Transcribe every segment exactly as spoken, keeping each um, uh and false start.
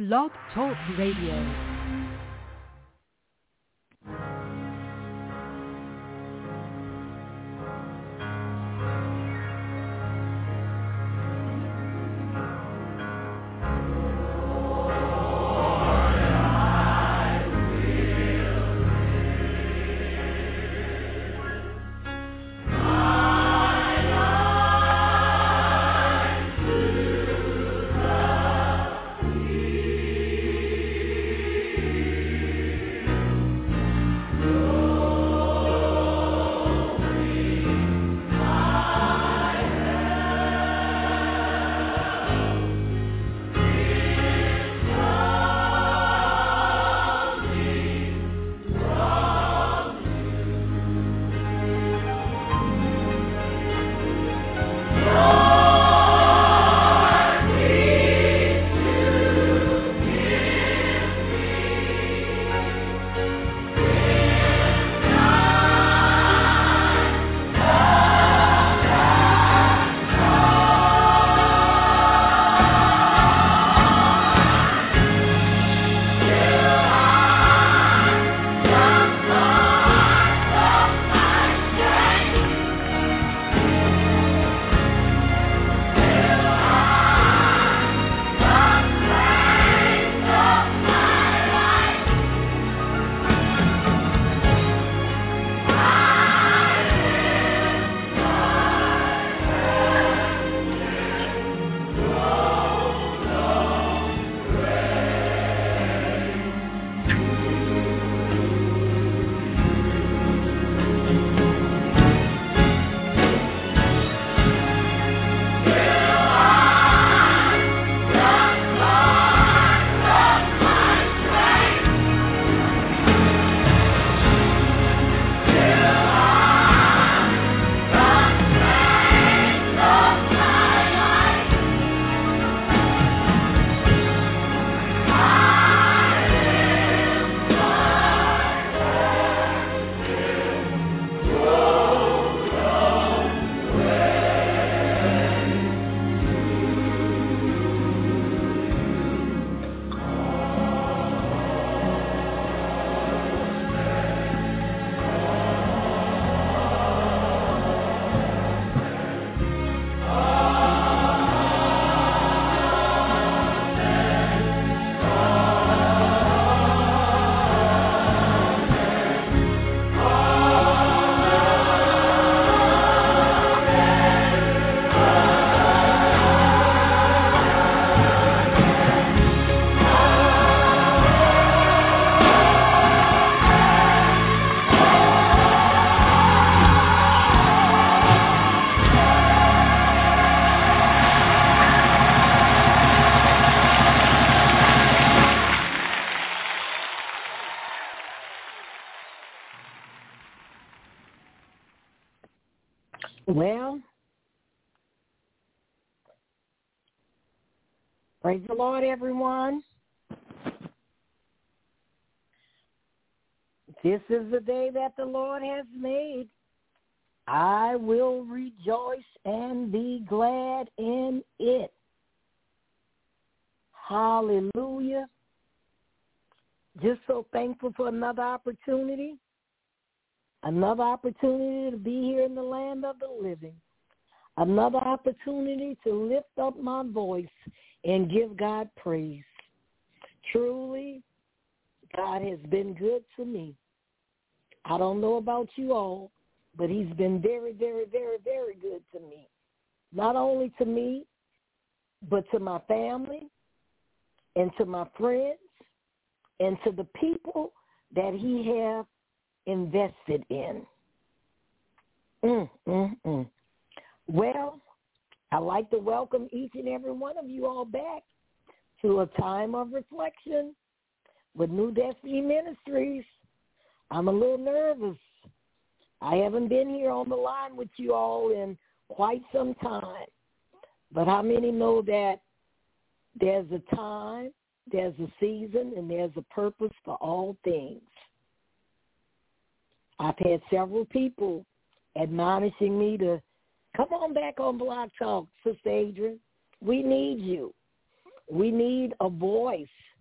Blog Talk Radio. Well, praise the Lord, everyone. This is the day that the Lord has made. I will rejoice and be glad in it. Hallelujah. Just so thankful for another opportunity. Another opportunity to be here in the land of the living. Another opportunity to lift up my voice and give God praise. Truly, God has been good to me. I don't know about you all, but he's been very, very, very, very good to me. Not only to me, but to my family and to my friends and to the people that he has invested in. Mm, mm, mm. Well, I'd like to welcome each and every one of you all back to a time of reflection with New Destiny Ministries. I'm a little nervous. I haven't been here on the line with you all in quite some time. But how many know that there's a time, there's a season, and there's a purpose for all things? I've had several people admonishing me to come on back on Blog Talk, Sister Adrian. We need you. We need a voice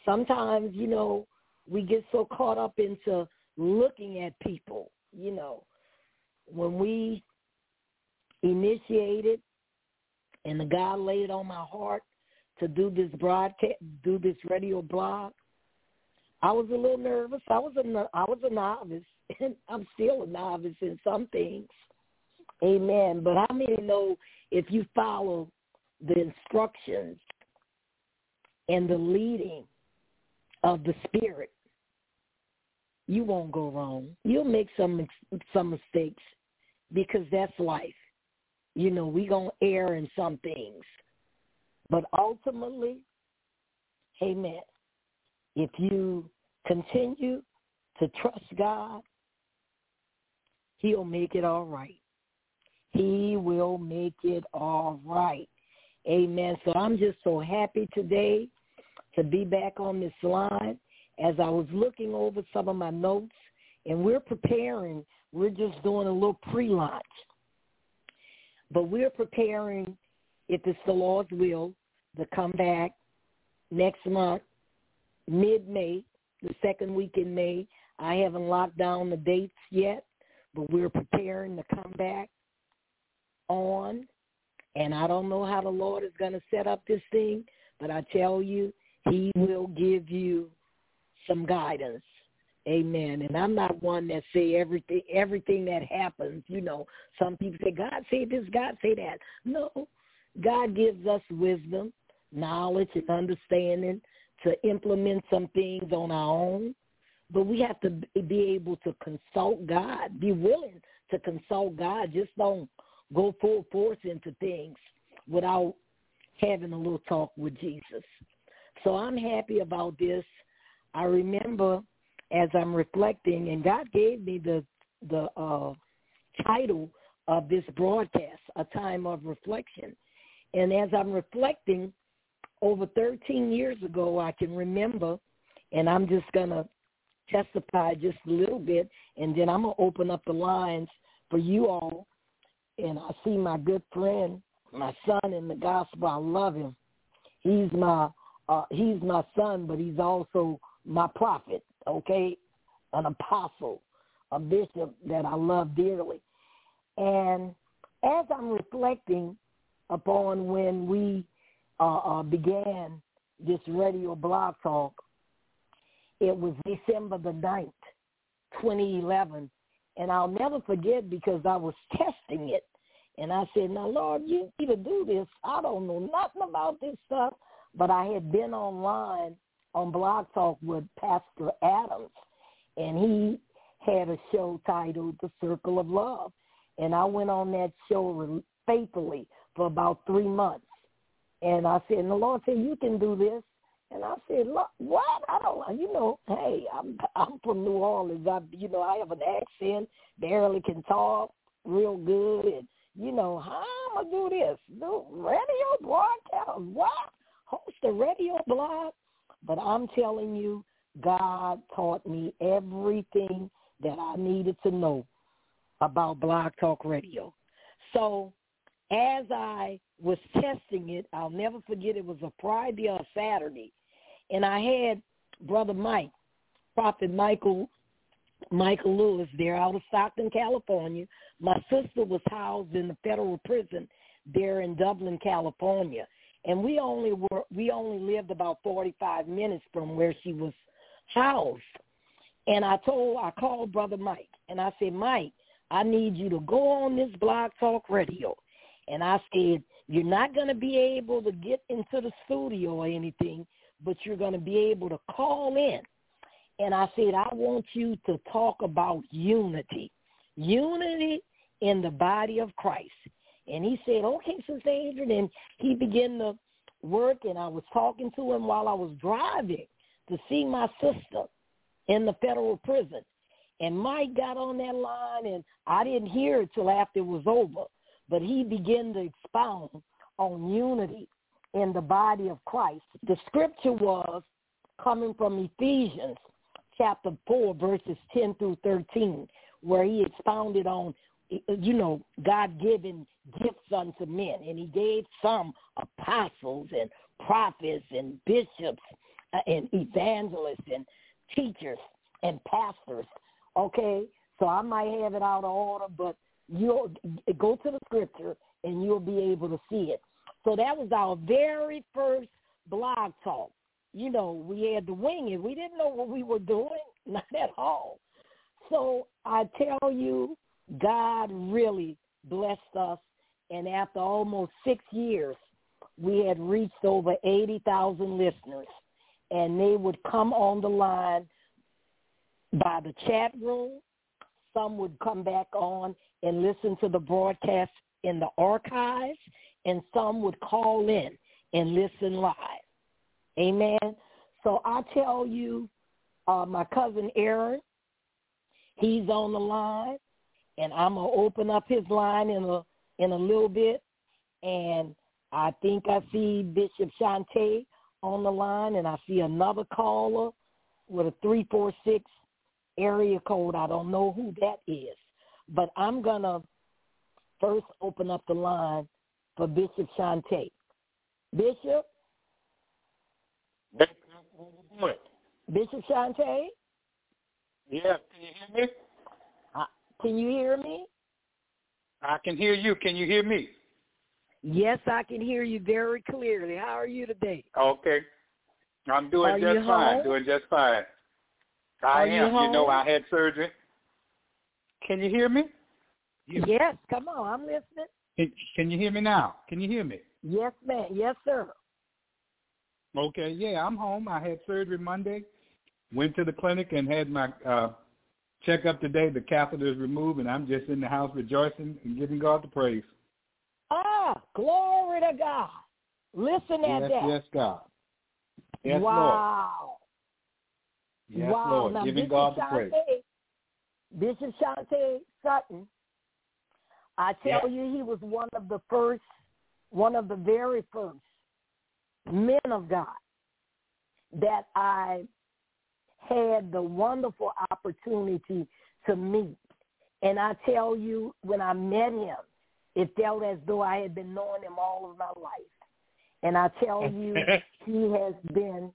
sometimes, you know, we get so caught up into looking at people, you know. When we initiated and the God laid it on my heart to do this broadcast, do this radio blog, I was a little nervous. I was a, I was a novice, and I'm still a novice in some things. Amen. But how many know if you follow the instructions and the leading of the Spirit, you won't go wrong. You'll make some some mistakes because that's life. You know, we're going to err in some things. But ultimately, amen, if you continue to trust God, he'll make it all right. He will make it all right. Amen. So I'm just so happy today to be back on this line. As I was looking over some of my notes, and we're preparing, we're just doing a little pre-launch. But we're preparing, if it's the Lord's will, to come back next month, mid-May, the second week in May. I haven't locked down the dates yet, but we're preparing to come back on. And I don't know how the Lord is going to set up this thing, but I tell you, he will give you some guidance. Amen. And I'm not one that say everything everything that happens, you know, some people say, God say this, God say that. No, God gives us wisdom, knowledge, and understanding to implement some things on our own. But we have to be able to consult God, be willing to consult God. Just don't go full force into things without having a little talk with Jesus. So I'm happy about this. I remember as I'm reflecting, and God gave me the the uh, title of this broadcast, A Time of Reflection. And as I'm reflecting, over thirteen years ago, I can remember, and I'm just going to testify just a little bit, and then I'm going to open up the lines for you all. And I see my good friend, my son in the gospel. I love him. He's my uh, he's my son, but he's also my prophet, okay, an apostle, a bishop that I love dearly. And as I'm reflecting upon when we uh, uh, began this radio blog talk, it was December the ninth, twenty eleven, and I'll never forget because I was testing it. And I said, now, Lord, you need to do this. I don't know nothing about this stuff, but I had been online on Blog Talk with Pastor Adams, and he had a show titled The Circle of Love. And I went on that show faithfully for about three months. And I said, and the Lord said, you can do this. And I said, look, what? I don't, you know, hey, I'm I'm from New Orleans. I, you know, I have an accent, barely can talk real good. And, you know, how am I going to do this? Do radio broadcast? What? Host a radio blog? But I'm telling you, God taught me everything that I needed to know about Blog Talk Radio. So as I was testing it, I'll never forget, it was a Friday or a Saturday, and I had Brother Mike, Prophet Michael, Michael Lewis there out of Stockton, California. My sister was housed in the federal prison there in Dublin, California. And we only were we only lived about forty-five minutes from where she was housed. And I told I called Brother Mike, and I said, Mike, I need you to go on this Blog Talk Radio. And I said, you're not going to be able to get into the studio or anything, but you're going to be able to call in. And I said, I want you to talk about unity, unity in the body of Christ. And he said, okay, Sister Adrian. And he began to work, and I was talking to him while I was driving to see my sister in the federal prison. And Mike got on that line, and I didn't hear it till after it was over. But he began to expound on unity in the body of Christ. The scripture was coming from Ephesians chapter four, verses ten through thirteen, where he expounded on, you know, God-given gifts unto men. And he gave some apostles and prophets and bishops uh, and evangelists and teachers and pastors, okay? So I might have it out of order, but you'll go to the scripture and you'll be able to see it. So that was our very first blog talk. You know, we had to wing it. We didn't know what we were doing, not at all. So I tell you, God really blessed us, and after almost six years, we had reached over eighty thousand listeners, and they would come on the line by the chat room. Some would come back on and listen to the broadcast in the archives, and some would call in and listen live. Amen. So I tell you, uh, my cousin Aaron, he's on the line, and I'm going to open up his line in a in a little bit. And I think I see Bishop Shante on the line, and I see another caller with a three four six area code. I don't know who that is. But I'm going to first open up the line for Bishop Shante. Bishop? Bishop Shante? Yeah, can you hear me? Uh, can you hear me? I can hear you. Can you hear me? Yes, I can hear you very clearly. How are you today? Okay. I'm doing are just fine, home? doing just fine. I are am. You, you know, I had surgery. Can you hear me? Yes, come on. I'm listening. Can, can you hear me now? Can you hear me? Yes, ma'am. Yes, sir. Okay, yeah, I'm home. I had surgery Monday. Went to the clinic and had my uh, checkup today. The catheter is removed, and I'm just in the house rejoicing and giving God the praise. Ah, glory to God. Listen at yes, that. Yes, God. Yes, wow. Lord. Yes, wow. Lord. Now, Giving Bishop God the Shante, praise. Bishop Shante Sutton, I tell yeah. you, he was one of the first, one of the very first men of God that I had the wonderful opportunity to meet. And I tell you, when I met him, it felt as though I had been knowing him all of my life. And I tell you, he has been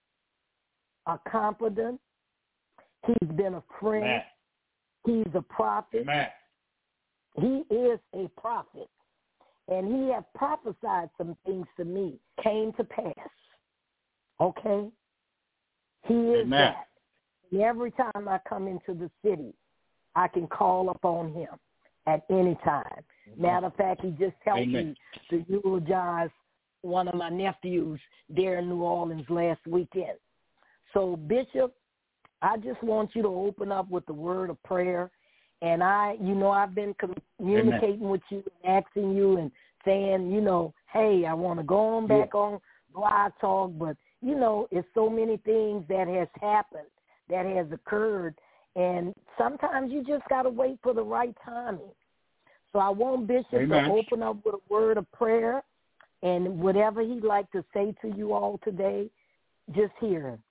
a confidant. He's been a friend. Man. He's a prophet. Man. He is a prophet. And he had prophesied some things to me, came to pass. Okay? He is Amen. that. And every time I come into the city, I can call upon him at any time. Matter of fact, he just helped Amen. me to eulogize one of my nephews there in New Orleans last weekend. So, Bishop, I just want you to open up with the word of prayer. And I, you know, I've been communicating Amen. with you and asking you and saying, you know, hey, I want to go on back yeah. on Blog Talk, but, you know, it's so many things that has happened, that has occurred, and sometimes you just got to wait for the right timing. So I want Bishop Amen. to open up with a word of prayer, and whatever he'd like to say to you all today, just hear him.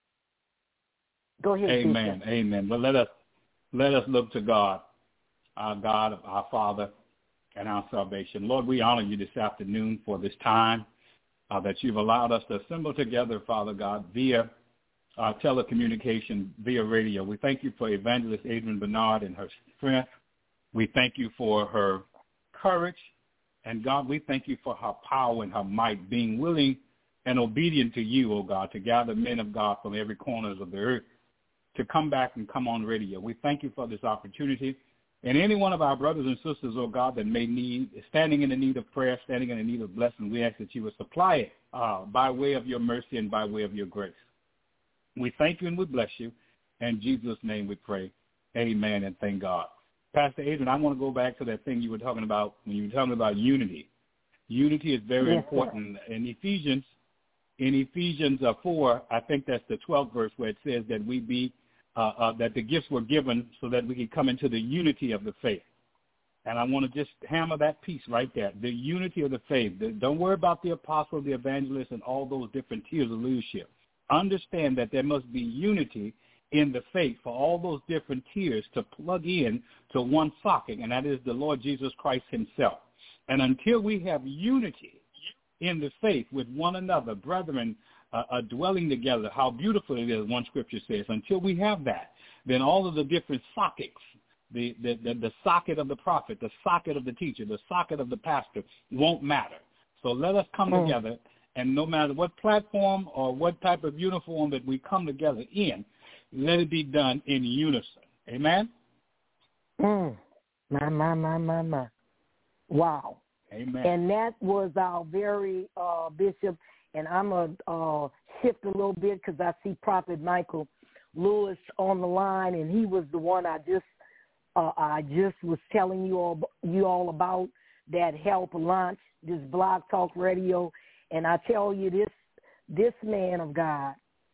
Go ahead, Amen. Bishop. Amen. But let us let us look to God, our God, our Father, and our salvation. Lord, we honor you this afternoon for this time uh, that you've allowed us to assemble together, Father God, via uh, telecommunication, via radio. We thank you for Evangelist Adrienne Bernard and her strength. We thank you for her courage. And, God, we thank you for her power and her might, being willing and obedient to you, oh God, to gather men of God from every corner of the earth to come back and come on radio. We thank you for this opportunity. And any one of our brothers and sisters, oh God, that may need, standing in the need of prayer, standing in the need of blessing, we ask that you would supply it uh, by way of your mercy and by way of your grace. We thank you and we bless you. In Jesus' name we pray. Amen and thank God. Pastor Adrian, I want to go back to that thing you were talking about when you were talking about unity. Unity is very yes, important. Sir. In Ephesians, in Ephesians uh, four, I think that's the twelfth verse where it says that we be, uh, uh, that the gifts were given so that we can come into the unity of the faith. And I want to just hammer that piece right there, the unity of the faith. Don't worry about the apostle, the evangelist, and all those different tiers of leadership. Understand that there must be unity in the faith for all those different tiers to plug in to one socket, and that is the Lord Jesus Christ himself. And until we have unity in the faith with one another, brethren, a, a dwelling together, how beautiful it is, one scripture says. Until we have that, then all of the different sockets, the, the, the, the socket of the prophet, the socket of the teacher, the socket of the pastor won't matter. So let us come mm. together, and no matter what platform or what type of uniform that we come together in, let it be done in unison. Amen? Mm. My, my, my, my, my. Wow. Amen. And that was our very uh, bishop, and I'm going to uh, shift a little bit because I see Prophet Michael Lewis on the line, and he was the one I just uh, I just was telling you all you all about that helped launch this Blog Talk Radio. And I tell you, this this man of God,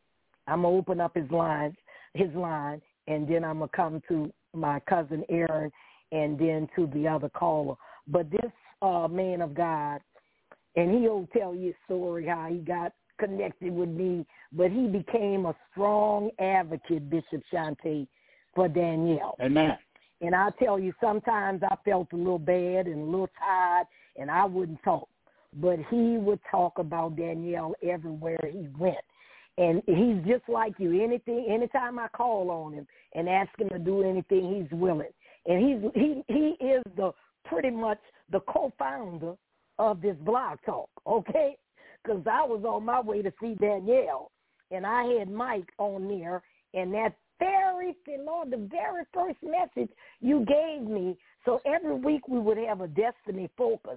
I'm gonna open up his lines, his line, and then I'm gonna come to my cousin Aaron, and then to the other caller. But this uh, man of God, and he'll tell you a story how he got connected with me, but he became a strong advocate, Bishop Shante, for Danielle. Amen. And I tell you, sometimes I felt a little bad and a little tired, and I wouldn't talk. But he would talk about Danielle everywhere he went. And he's just like you. Anything, anytime I call on him and ask him to do anything, he's willing. And he's he he is the pretty much the co-founder of this Blog Talk, okay? Because I was on my way to see Danielle, and I had Mike on there, and that very, Lord, the very first message you gave me, so every week we would have a destiny focus.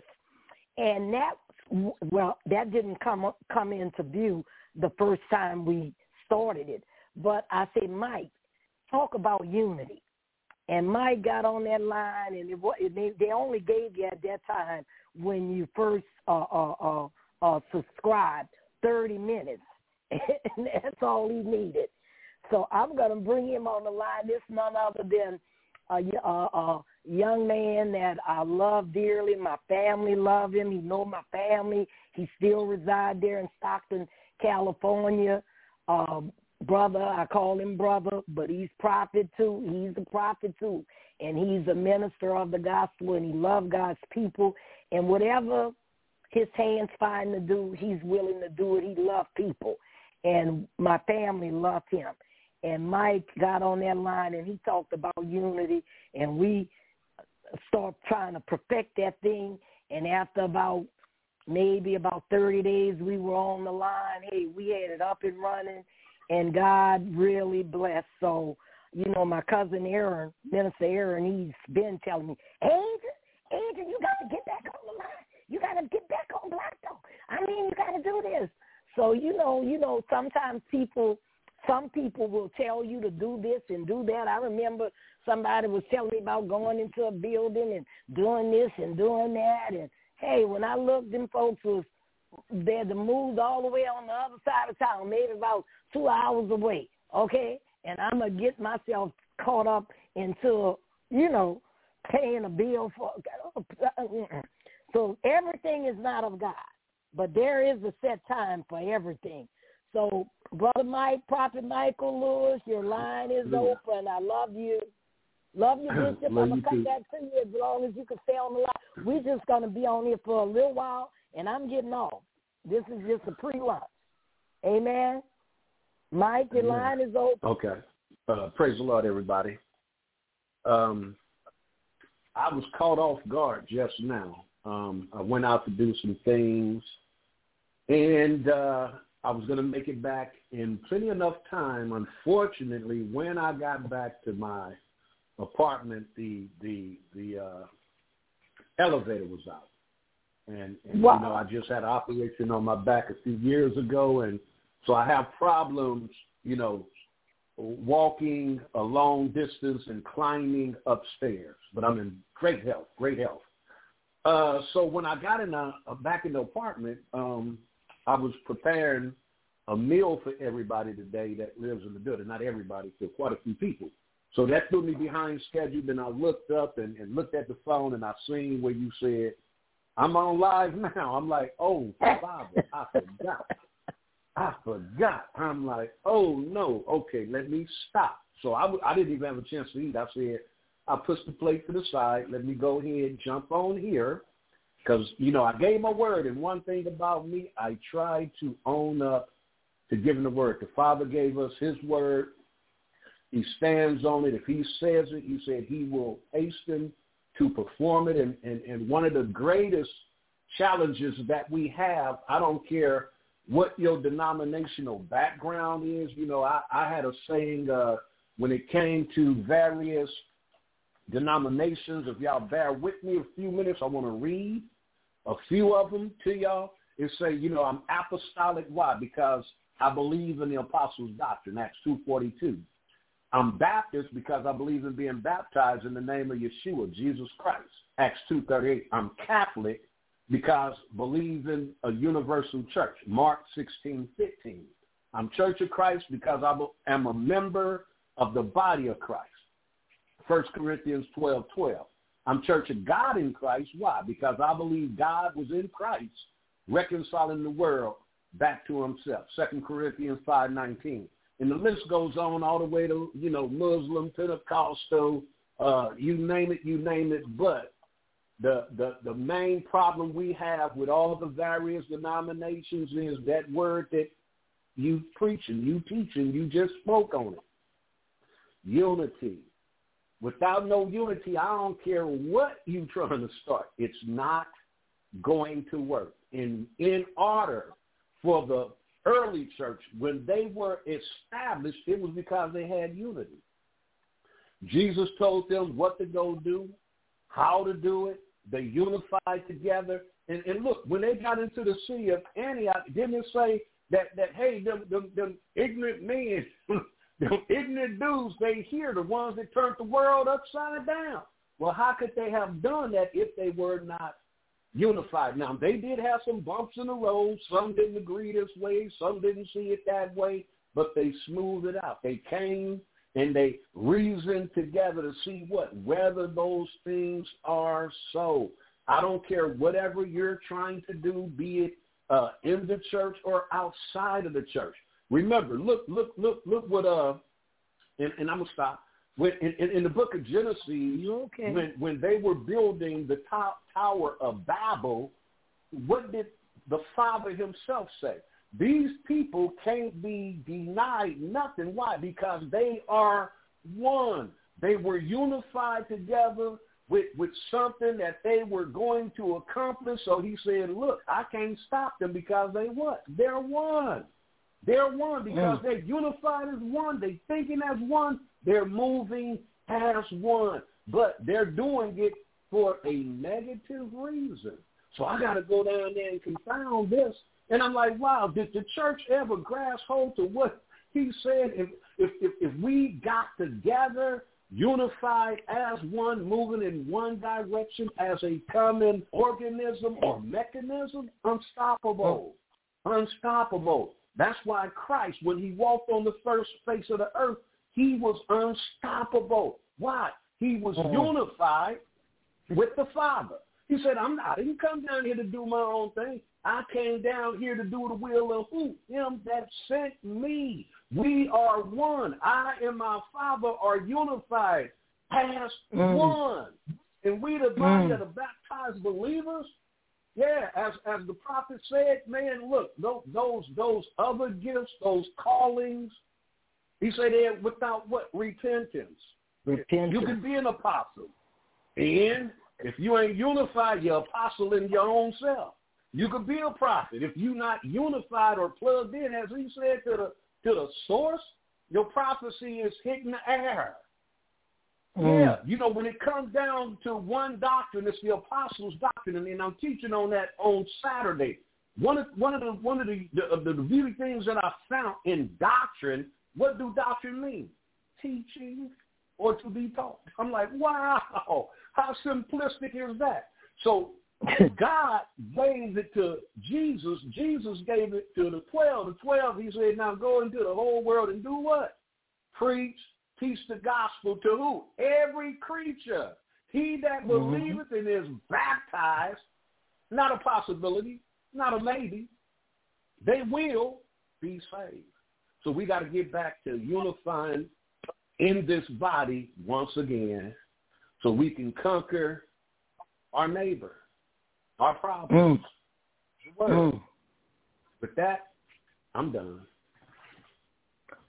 And that, well, that didn't come come into view the first time we started it. But I said, Mike, talk about unity. And Mike got on that line, and it, they, they only gave you at that time when you first uh, uh, uh, uh, subscribed thirty minutes. And that's all he needed. So I'm going to bring him on the line. This none other than a, a, a young man that I love dearly. My family love him. He know my family. He still reside there in Stockton, California. Um, brother, I call him brother, but he's prophet too. He's a prophet too. And he's a minister of the gospel, and he loves God's people. And whatever his hands find to do, he's willing to do it. He loves people. And my family loved him. And Mike got on that line, and he talked about unity, and we started trying to perfect that thing. And after about maybe about thirty days, we were on the line. Hey, we had it up and running, and God really blessed. So, you know, my cousin Aaron, Minister Aaron, he's been telling me, Adrian, Adrian, you got to get back on the line. You got to get back on Blog Talk. I mean, you got to do this. So, you know, you know, sometimes people, some people will tell you to do this and do that. I remember somebody was telling me about going into a building and doing this and doing that. And, hey, when I looked, them folks was, they had to move all the way on the other side of town, maybe about two hours away, okay? And I'm going to get myself caught up into, you know, paying a bill for. So everything is not of God. But there is a set time for everything. So, Brother Mike, Prophet Michael Lewis, your line is Lewis. open. I love you. Love you, Bishop. I'm going to come back to you as long as you can stay on the line. We're just going to be on here for a little while, and I'm getting off. This is just a pre-lunch. Amen? Mike, your Amen. line is open. Okay. Uh, praise the Lord, everybody. Um, I was caught off guard just now. Um, I went out to do some things, and uh, I was going to make it back in plenty enough time. Unfortunately, when I got back to my apartment, the the the uh, elevator was out, and, and wow. you know, I just had an operation on my back a few years ago, and so I have problems, you know, walking a long distance and climbing upstairs. But I'm in great health, great health. Uh, so when I got in a, a back in the apartment, um, I was preparing a meal for everybody today that lives in the building. Not everybody, for quite a few people. So that threw me behind schedule. Then I looked up and, and looked at the phone, and I seen where you said, I'm on live now. I'm like, oh, Father, I forgot. I forgot. I'm like, oh, no. Okay, let me stop. So I, w- I didn't even have a chance to eat. I said, I pushed the plate to the side. Let me go ahead and jump on here because, you know, I gave my word. And one thing about me, I try to own up to give him the word. The Father gave us his word. He stands on it. If he says it, he said he will hasten to perform it. And, and, and one of the greatest challenges that we have, I don't care what your denominational background is. You know, I, I had a saying uh, when it came to various denominations. If y'all bear with me a few minutes, I want to read a few of them to y'all. It say, you know, I'm apostolic. Why? Because I believe in the apostles' doctrine, Acts two forty-two. I'm Baptist because I believe in being baptized in the name of Yeshua, Jesus Christ, Acts two thirty-eight. I'm Catholic because I believe in a universal church, Mark sixteen fifteen. I'm Church of Christ because I am a member of the body of Christ, First Corinthians twelve twelve. I'm Church of God in Christ. Why? Because I believe God was in Christ reconciling the world back to himself, Second Corinthians five nineteen. And the list goes on all the way to, you know, Muslim, Pentecostal, uh, you name it, you name it. But the, the, the main problem we have with all the various denominations is that word that you preaching, you teaching, you just spoke on it. Unity. Without no unity, I don't care what you're trying to start. It's not going to work. In, in order for the early church, when they were established, it was because they had unity. Jesus told them what to go do, how to do it. They unified together. And, and look, when they got into the city of Antioch, didn't it say that, that hey, them, them, them ignorant men, them ignorant dudes, they hear the ones that turned the world upside down. Well, how could they have done that if they were not unified? Now, they did have some bumps in the road. Some didn't agree this way. Some didn't see it that way, but they smoothed it out. They came and they reasoned together to see what, whether those things are so. I don't care whatever you're trying to do, be it uh, in the church or outside of the church. Remember, look, look, look, look what, uh, and, and I'm going to stop. When, in, in, in the book of Genesis, okay. when, when they were building the top tower of Babel, what did the Father himself say? These people can't be denied nothing. Why? Because they are one. They were unified together with, with something that they were going to accomplish. So he said, look, I can't stop them because they what? They're one. They're one because mm. they're unified as one. They're thinking as one. They're moving as one. But they're doing it for a negative reason. So I got to go down there and confound this. And I'm like, wow, did the church ever grasp hold to what he said? If, if, if, if we got together, unified as one, moving in one direction as a common organism or mechanism, unstoppable, unstoppable. That's why Christ, when he walked on the first face of the earth, he was unstoppable. Why? He was uh-huh. unified with the Father. He said, I'm not, I didn't come down here to do my own thing. I came down here to do the will of who? Him that sent me. We are one. I and my Father are unified as mm. one. And we the body mm. of the baptized believers, yeah, as as the prophet said, man, look, those those, those other gifts, those callings, he said they're without what? Repentance. Repentance. You can be an apostle. And if you ain't unified, you're apostle in your own self. You could be a prophet. If you're not unified or plugged in, as he said, to the to the source, your prophecy is hitting the air. Mm. Yeah, you know, when it comes down to one doctrine, it's the apostles' doctrine, and I'm teaching on that on Saturday. One of one of the one of the the, the, the beauty things that I found in doctrine. What do doctrine mean? Teaching or to be taught. I'm like, wow, how simplistic is that? So God gave it to Jesus. Jesus gave it to the twelve. The twelve, he said, now go into the whole world and do what? Preach, teach the gospel to who? Every creature. He that believeth mm-hmm. and is baptized, not a possibility, not a maybe, they will be saved. So we got to get back to unifying in this body once again so we can conquer our neighbor, our problems. Mm. Mm. With that, I'm done.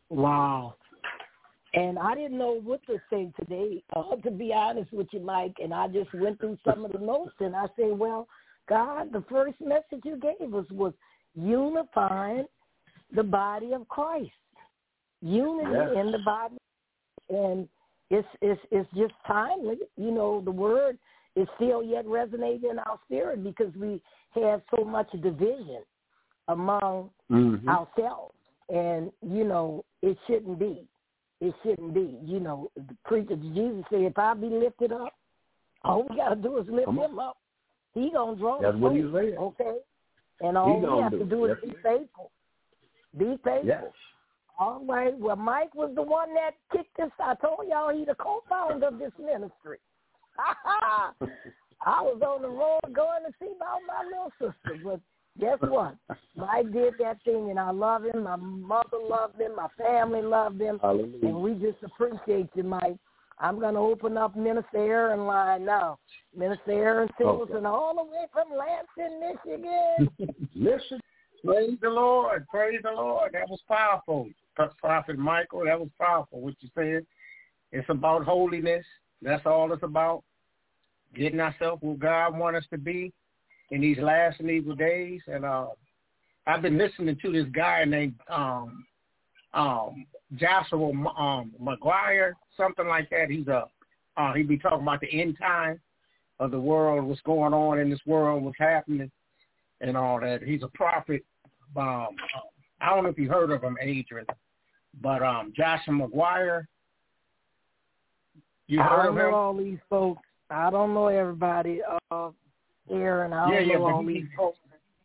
Wow. And I didn't know what to say today, uh, to be honest with you, Mike. And I just went through some of the notes, and I said, well, God, the first message you gave us was unifying the body of Christ, unity yes. in the body. And it's, it's, it's just timely. You know, the word is still yet resonating in our spirit because we have so much division among mm-hmm. ourselves. And, you know, it shouldn't be. It shouldn't be. You know, the preacher, Jesus said, if I be lifted up, all we got to do is lift him up. He going to draw That's the what fruit, he said. okay? And all we have do to do it. is yes. be faithful. Be faithful. Yes. All right. Well, Mike was the one that kicked this. I told y'all he's the co-founder of this ministry. I was on the road going to see about my little sister, but guess what? Mike did that thing, and I love him. My mother loved him. My family loved him. Hallelujah. And we just appreciate you, Mike. I'm going to open up Minister Aaron line now. Minister Aaron Singleton, okay. all the way from Lansing, Michigan. Listen, praise the Lord. Praise the Lord. That was powerful. Prophet Michael, that was powerful what you said. It's about holiness. That's all it's about. Getting ourselves where God wants us to be in these last and evil days. And uh, I've been listening to this guy named um, um, Joshua um, McGuire, something like that. He's a uh, he be talking about the end time of the world, what's going on in this world, what's happening, and all that. He's a prophet. Um, I don't know if you heard of him, Adrian, but um, Joshua McGuire. You heard I don't of him? know all these folks. I don't know everybody. Uh, Aaron, I don't yeah, yeah, know all he, these folks.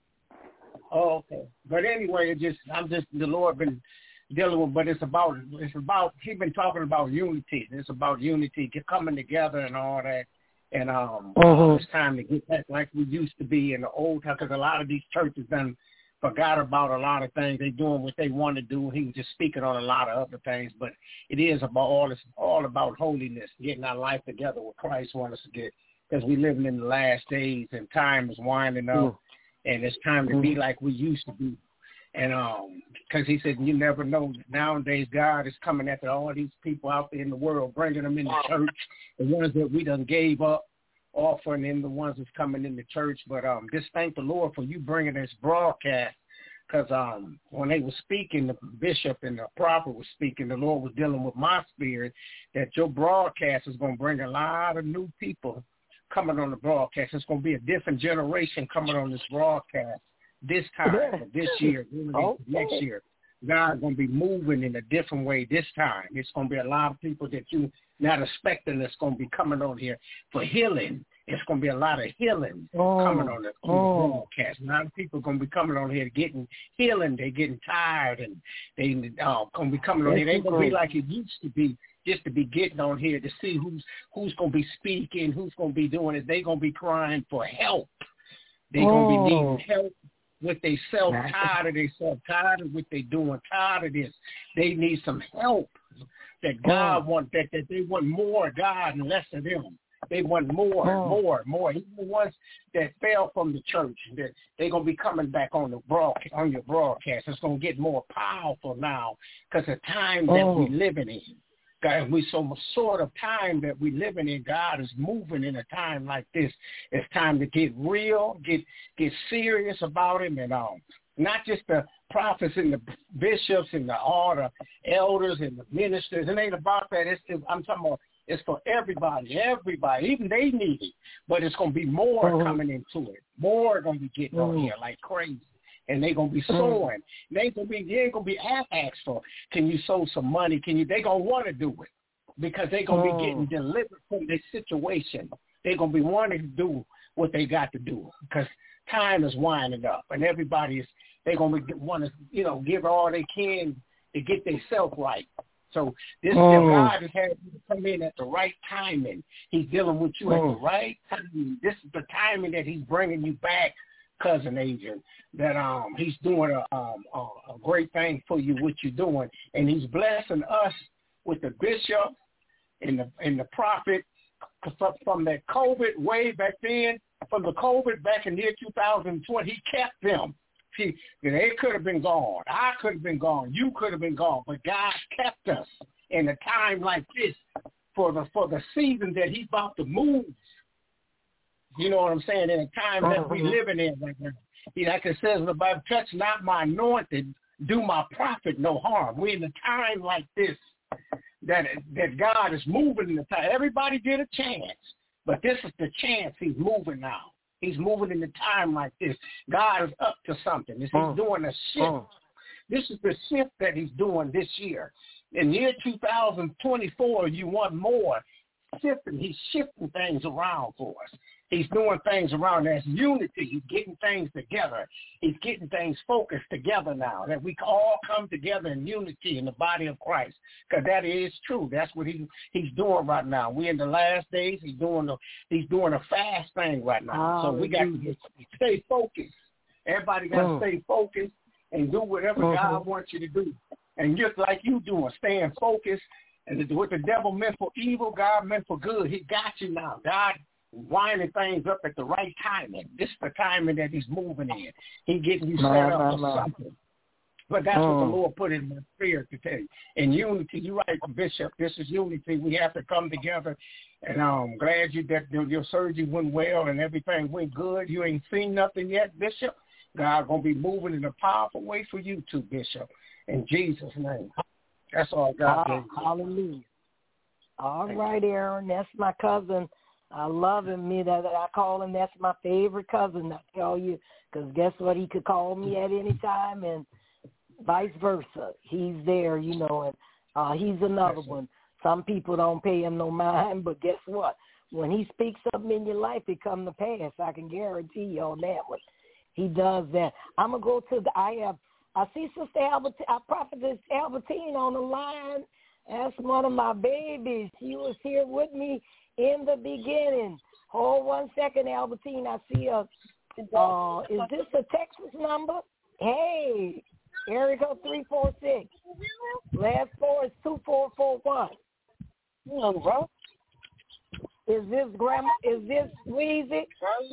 Oh, okay. But anyway, it just I'm just the Lord been dealing with, but it's about it's about he's been talking about unity. It's about unity, get coming together and all that. And um, uh-huh. it's time to get back like we used to be in the old time, because a lot of these churches done forgot about a lot of things. They doing what they want to do. He was just speaking on a lot of other things, but it is about all it's all about holiness, getting our life together what Christ wants us to get, because we living in the last days and time is winding up, mm. and it's time to mm. be like we used to be. And um, because he said you never know. Nowadays, God is coming after all these people out there in the world, bringing them in the church, the ones that we done gave up, offering them the ones that's coming in the church. But um, just thank the Lord for you bringing this broadcast, because um, when they were speaking, the bishop and the prophet was speaking, the Lord was dealing with my spirit that your broadcast is going to bring a lot of new people coming on the broadcast. It's going to be a different generation coming on this broadcast this time, or this year, okay. next year. God's going to be moving in a different way this time. It's going to be a lot of people that you're not expecting that's going to be coming on here for healing. It's going to be a lot of healing oh. coming on the, oh. the broadcast. A lot of people are going to be coming on here getting healing. They're getting tired, and they uh, going to be coming on here. They ain't going to be like it used to be, just to be getting on here to see who's who's going to be speaking, who's going to be doing it. They're going to be crying for help. They're oh. going to be needing help with themselves, tired of themselves, tired of what they're doing, tired of this. They need some help. That God oh. want that, that they want more God and less of them. They want more, oh. more, more. Even the ones that fell from the church, that they're gonna be coming back on the broadcast, on your broadcast. It's gonna get more powerful now because the time that oh. we're living in. God, we so much sort of time that we're living in. God is moving in a time like this. It's time to get real, get get serious about Him, and all. Not just the prophets and the bishops and the all the elders and the ministers. It ain't about that. It's just, I'm talking about it's for everybody, everybody. Even they need it, but it's going to be more oh. coming into it. More going to be getting oh. on here like crazy. And they're gonna be sowing. They ain't gonna be they ain't gonna be asked for. Can you sow some money? Can you? They gonna want to do it because they gonna oh. be getting delivered from this situation. They gonna be wanting to do what they got to do because time is winding up, and everybody is. They gonna be want to you know give all they can to get themselves right. So this oh. God has had you to come in at the right timing. He's dealing with you oh. at the right time. This is the timing that He's bringing you back. Cousin Adrian, that um he's doing a um a, a great thing for you, what you're doing, and he's blessing us with the bishop and the and the prophet from that COVID way back then, from the COVID back in the year two thousand twenty. He kept them. He, they could have been gone. I could have been gone. You could have been gone. But God kept us in a time like this for the for the season that He's about to move. You know what I'm saying? In a time that we're living in right now. He, like it says in the Bible, touch not my anointed, do my prophet no harm. We're in a time like this that that God is moving in the time. Everybody get a chance, but this is the chance He's moving now. He's moving in the time like this. God is up to something. He's Mm. doing a shift. Mm. This is the shift that He's doing this year. In year two thousand twenty-four, you want more shifting. He's shifting things around for us. He's doing things around. There's unity. He's getting things together. He's getting things focused together now, that we can all come together in unity in the body of Christ, because that is true. That's what he, he's doing right now. We're in the last days. He's doing the, he's doing a fast thing right now. So we got to stay focused. Everybody got to mm. stay focused and do whatever mm-hmm. God wants you to do. And just like you doing, staying focused. And what the devil meant for evil, God meant for good. He got you now. God winding things up at the right timing. This is the timing that He's moving in. He's getting you set man, up man, for man. something. But that's mm. what the Lord put in my spirit to tell you. In unity, you're right, Bishop. This is unity. We have to come together. And I'm glad you that your surgery went well and everything went good. You ain't seen nothing yet, Bishop. God gonna be moving in a powerful way for you too, Bishop. In Jesus' name. That's all God ah, hallelujah. All right, Aaron. That's my cousin. I love him. Me that I call him. That's my favorite cousin. I tell you, because guess what? He could call me at any time, and vice versa. He's there, you know. And uh, he's another one. Some people don't pay him no mind, but guess what? When he speaks something in your life, it come to pass. I can guarantee you on that one. He does that. I'm gonna go to the. I have. I see Sister Albert, our prophetess Albertine on the line. That's one of my babies. She was here with me in the beginning. Hold one second, Albertine. I see a, uh, is this a Texas number? Hey, area code three four six. Last four is two four four one. Mm, bro. Is this grandma, is this Weezy?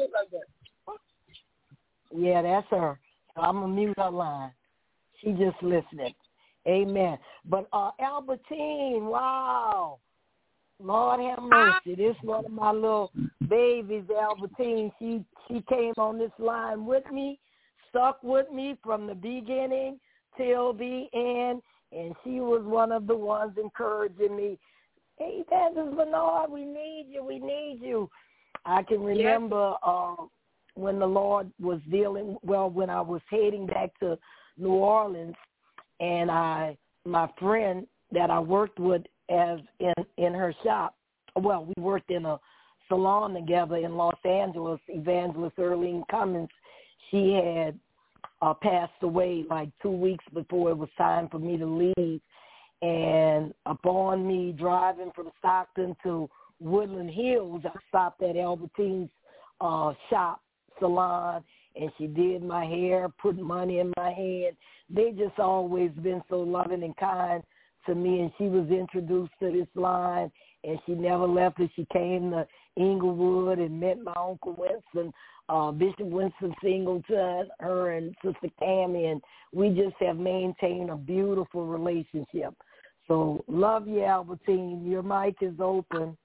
Yeah, that's her. I'm going to mute her line. She just listening. Amen. But uh, Albertine, wow. Lord have mercy. This is one of my little babies, Albertine. She she came on this line with me, stuck with me from the beginning till the end, and she was one of the ones encouraging me. Hey, Evangelist Bernard, we need you. We need you. I can remember yes. uh, when the Lord was dealing, well, when I was heading back to New Orleans, and I, my friend that I worked with as in, in her shop, well, we worked in a salon together in Los Angeles, Evangelist Earlene Cummins, she had uh, passed away like two weeks before it was time for me to leave. And upon me driving from Stockton to Woodland Hills, I stopped at Albertine's uh, shop, salon, and she did my hair, put money in my hand. They just always been so loving and kind to me, and she was introduced to this line, and she never left it. She came to Inglewood and met my Uncle Winston, uh, Bishop Winston Singleton, her and Sister Tammy, and we just have maintained a beautiful relationship. So love you, Albertine. Your mic is open.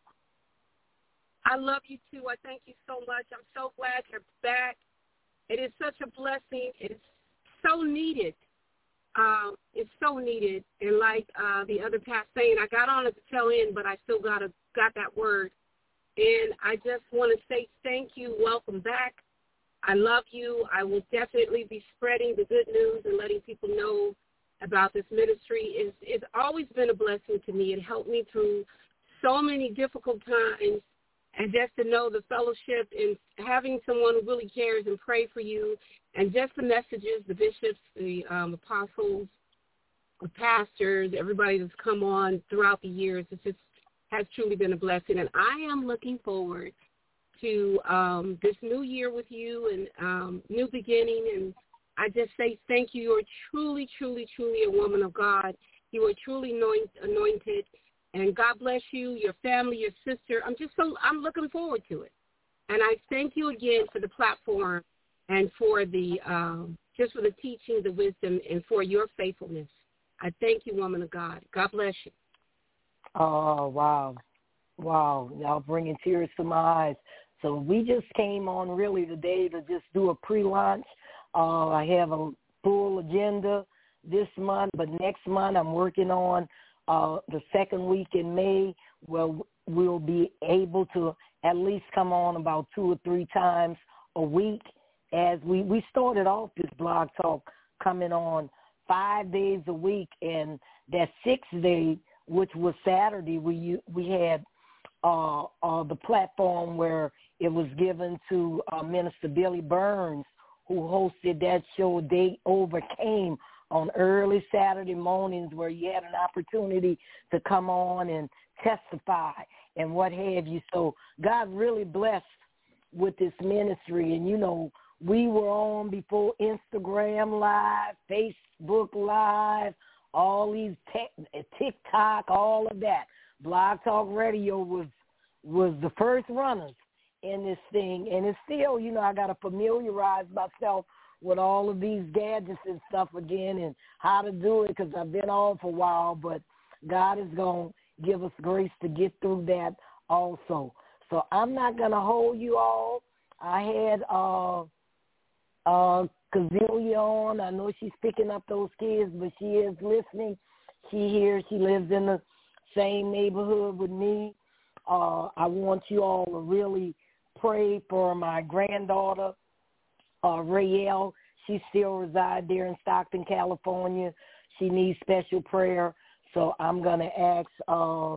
I love you, too. I thank you so much. I'm so glad you're back. It is such a blessing. It's so needed. Um, it's so needed. And like uh, the other past saying, I got on at the tail end, but I still got a, got that word. And I just want to say thank you. Welcome back. I love you. I will definitely be spreading the good news and letting people know about this ministry. It's, it's always been a blessing to me. It helped me through so many difficult times. And just to know the fellowship and having someone who really cares and pray for you, and just the messages, the bishops, the um, apostles, the pastors, everybody that's come on throughout the years, it just has truly been a blessing. And I am looking forward to um, this new year with you and um, new beginning. And I just say thank you. You are truly, truly, truly a woman of God. You are truly anointed. And God bless you, your family, your sister. I'm just so, I'm looking forward to it. And I thank you again for the platform and for the, um, just for the teaching, the wisdom, and for your faithfulness. I thank you, woman of God. God bless you. Oh, wow. Wow. Y'all bringing tears to my eyes. So we just came on really today to just do a pre-launch. Uh, I have a full agenda this month, but next month I'm working on uh, the second week in May where we'll be able to at least come on about two or three times a week. As we, we started off this blog talk coming on five days a week, and that sixth day, which was Saturday, we we had uh, uh, the platform where it was given to uh, Minister Billy Burns, who hosted that show, They Overcame, on early Saturday mornings, where you had an opportunity to come on and testify and what have you. So God really blessed with this ministry. And, you know, we were on before Instagram Live, Facebook Live, all these tech, TikTok, all of that. Blog Talk Radio was was the first runners in this thing. And it's still, you know, I got to familiarize myself with all of these gadgets and stuff again and how to do it, because I've been on for a while. But God is going to give us grace to get through that also. So I'm not going to hold you all. I had uh, uh, Kazilia on. I know she's picking up those kids, but she is listening. She here. She lives in the same neighborhood with me. Uh, I want you all to really pray for my granddaughter, uh, Raelle. She still resides there in Stockton, California. She needs special prayer. So I'm going to ask uh,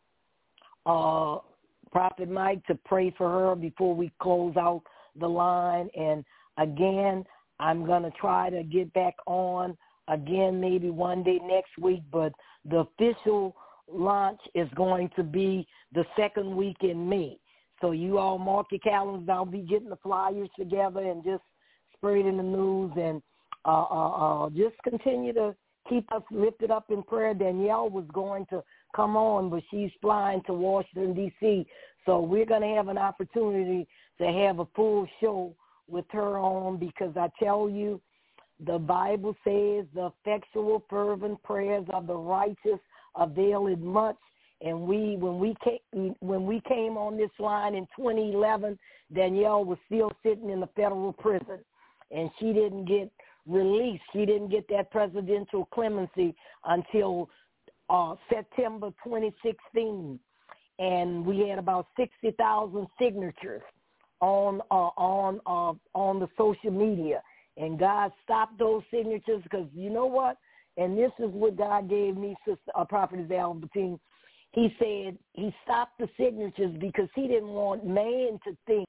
uh, Prophet Mike to pray for her before we close out the line. And, again, I'm going to try to get back on again maybe one day next week. But the official launch is going to be the second week in May. So you all mark your calendars. I'll be getting the flyers together and just spreading the news, and uh, uh, uh, just continue to keep us lifted up in prayer. Danielle was going to come on, but she's flying to Washington, D C, so we're going to have an opportunity to have a full show with her on, because I tell you, the Bible says the effectual, fervent prayers of the righteous availeth much. And we, when we came, when we came on this line in twenty eleven, Danielle was still sitting in the federal prison, and she didn't get released. She didn't get that presidential clemency until uh, September twenty sixteen, and we had about sixty thousand signatures on uh, on uh, on the social media, and God stopped those signatures, because you know what? And this is what God gave me, Sister uh, Prophetess Albertine. He said he stopped the signatures because he didn't want man to think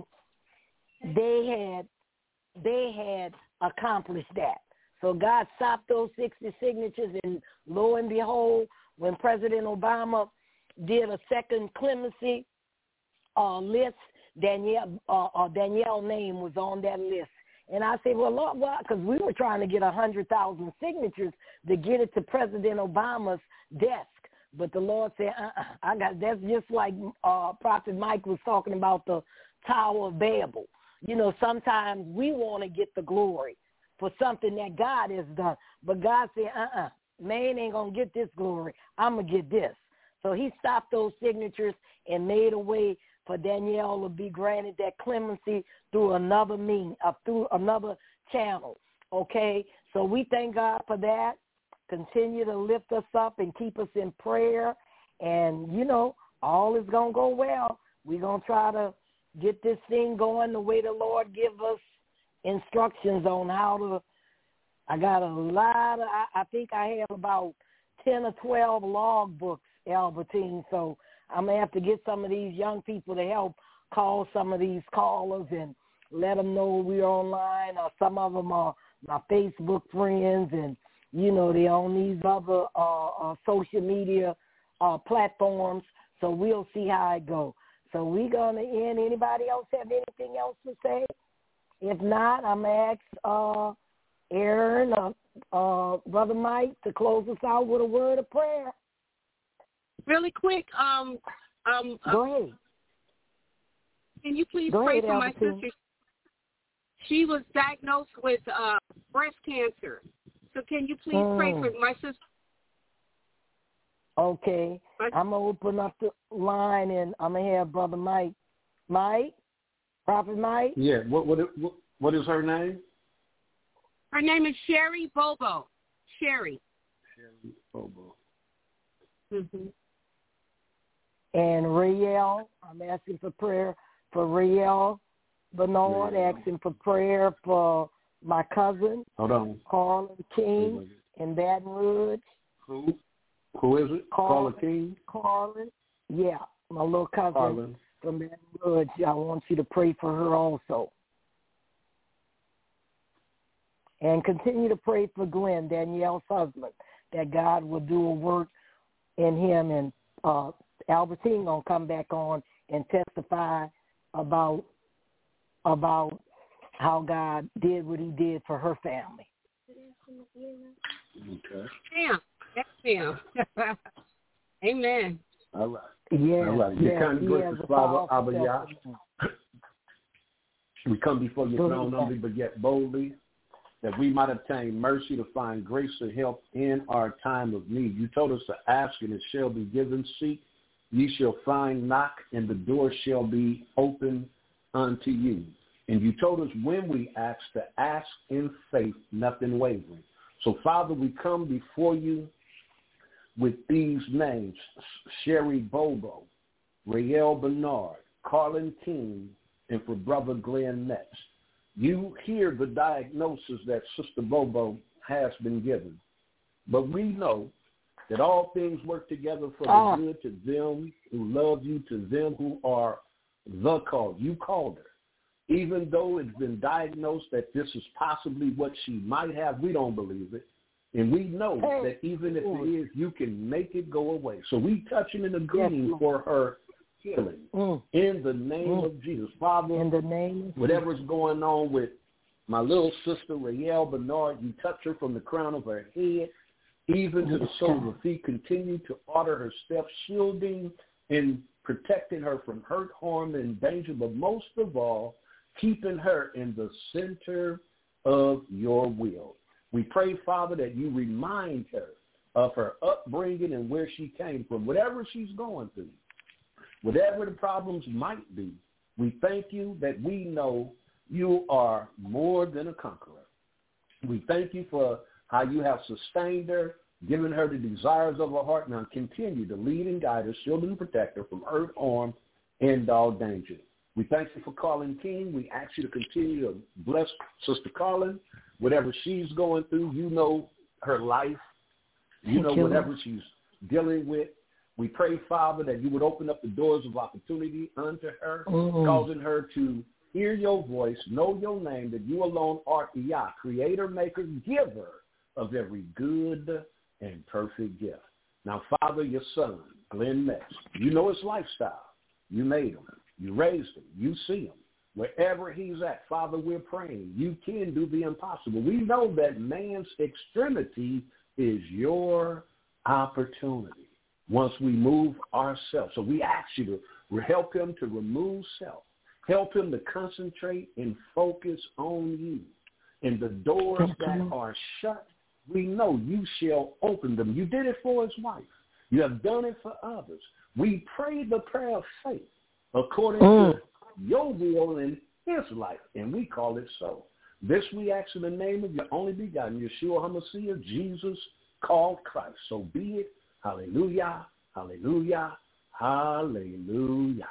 they had they had accomplished that. So God stopped those sixty signatures, and lo and behold, when President Obama did a second clemency uh, list, Danielle uh, uh, Danielle's name was on that list. And I said, well, Lord, why? Because we were trying to get one hundred thousand signatures to get it to President Obama's desk. But the Lord said, uh-uh, I got, that's just like uh, Prophet Mike was talking about the Tower of Babel. You know, sometimes we want to get the glory for something that God has done. But God said, uh-uh, man ain't going to get this glory. I'm going to get this. So he stopped those signatures and made a way for Danielle to be granted that clemency through another mean, uh, through another channel. Okay? So we thank God for that. Continue to lift us up and keep us in prayer. And, you know, all is going to go well. We're going to try to get this thing going the way the Lord give us instructions on how to. I got a lot of, I, I think I have about ten or twelve log books, Albertine. So I'm going to have to get some of these young people to help call some of these callers and let them know we're online. Or some of them are my Facebook friends, and you know, they're on these other uh, uh, social media uh, platforms, so we'll see how it goes. So we're going to end. Anybody else have anything else to say? If not, I'm going to ask uh, Aaron, uh, uh, Brother Mike, to close us out with a word of prayer. Really quick, um, um, Go ahead. Can you please Go pray ahead, for my Albertine. sister? she was diagnosed with uh, breast cancer. So can you please mm. pray for my sister? Okay. My- I'm going to open up the line, and I'm going to have Brother Mike. Mike? Prophet Mike? Yeah. What, what, what, what is her name? Her name is Sherry Bobo. Sherry. Sherry Bobo. Mm-hmm. And Rael, I'm asking for prayer for Rael Bernard, Rael. asking for prayer for my cousin, Hold on. Carlin King in Baton Rouge. Who? Who is it? Carlin, Carla King? Carlin. Yeah, my little cousin Carlin. from Baton Rouge. I want you to pray for her also. And continue to pray for Glenn, Danielle's husband, that God will do a work in him. And uh, Albertine going to come back on and testify about about how God did what he did for her family. Okay. Yeah, that's him. Amen. All right. Yeah. All right. Yeah, Your kind he gracious has a Father, powerful Abba Yah, testimony. we come before your Go throne ahead. humbly but yet boldly, that we might obtain mercy to find grace to help in our time of need. You told us to ask, and it shall be given. Seek, ye shall find. Knock, and the door shall be open unto you. And you told us when we ask to ask in faith, nothing wavering. So, Father, we come before you with these names: Sherry Bobo, Rael Bernard, Carlin King, and for Brother Glenn Metz. You hear the diagnosis that Sister Bobo has been given. But we know that all things work together for Ah. the good to them who love you, to them who are the called. You called her. Even though it's been diagnosed that this is possibly what she might have, we don't believe it. And we know Hey. that even if it is, you can make it go away. So we touching and agreeing Yes, for her healing. Mm. In the name Mm. of Jesus. Father, In the name of whatever's going on with my little sister, Rael Bernard, you touch her from the crown of her head, even to the sole of her feet. Continue to order her steps, shielding and protecting her from hurt, harm, and danger, but most of all, keeping her in the center of your will. We pray, Father, that you remind her of her upbringing and where she came from, whatever she's going through, whatever the problems might be. We thank you that we know you are more than a conqueror. We thank you for how you have sustained her, given her the desires of her heart, and now continue to lead and guide her, shield and protect her from hurt, harm, and all danger. We thank you for Carlin King. We ask you to continue to bless Sister Carlin. Whatever she's going through, you know her life. You know whatever she's dealing with. We pray, Father, that you would open up the doors of opportunity unto her, mm-hmm. causing her to hear your voice, know your name, that you alone art Yah, creator, maker, giver of every good and perfect gift. Now, Father, your son, Glenn Metz, you know his lifestyle. You made him. You raised him. You see him. Wherever he's at, Father, we're praying. You can do the impossible. We know that man's extremity is your opportunity once we move ourselves. So we ask you to help him to remove self. Help him to concentrate and focus on you. And the doors that are shut, we know you shall open them. You did it for his wife. You have done it for others. We pray the prayer of faith according mm. to your will in his life, and we call it so. This we ask in the name of your only begotten, Yeshua HaMashiach, Jesus called Christ. So be it. Hallelujah, hallelujah, hallelujah.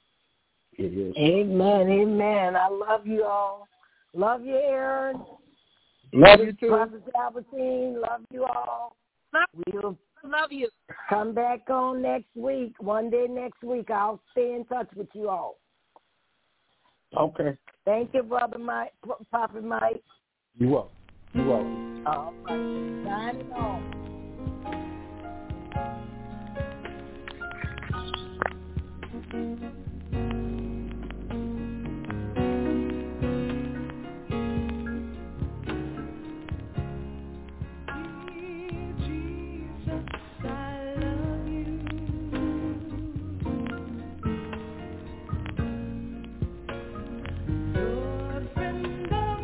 It is. Amen, amen. I love you all. Love you, Aaron. Love you too. Prophet Albertine, love you all. We'll love you. Come back on next week, one day next week. I'll stay in touch with you all. Okay. Thank you, Brother Mike, Prophet Mike. You're welcome. You're welcome. All right. Signing off. Your friend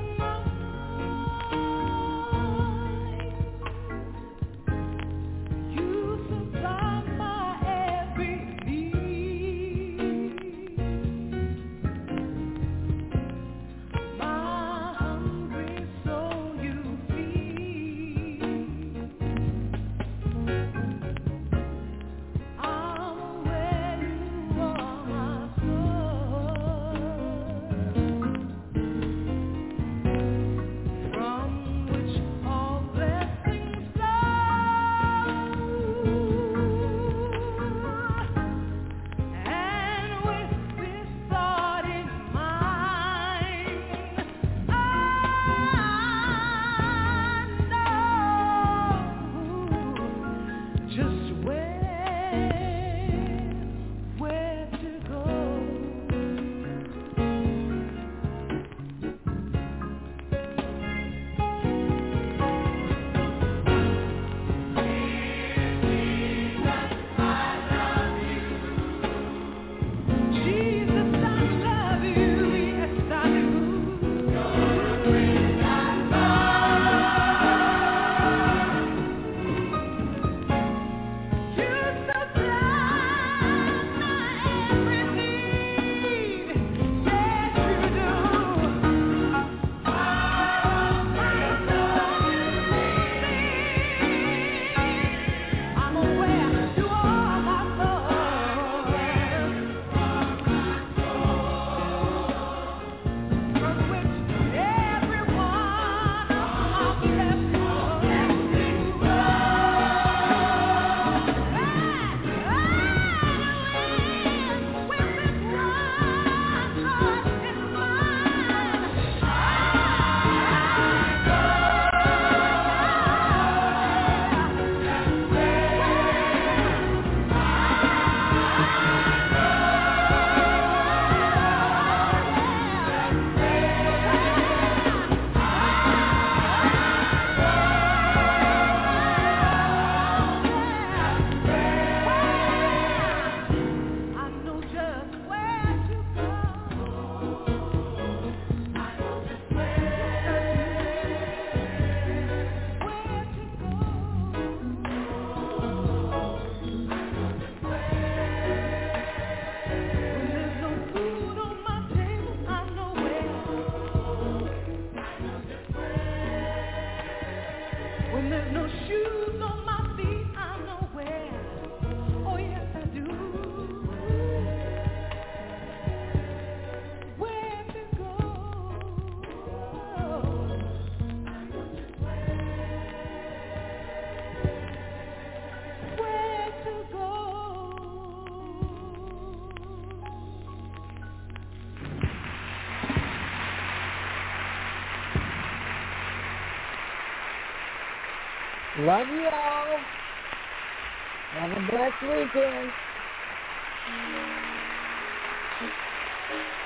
Love you all. Have a blessed weekend.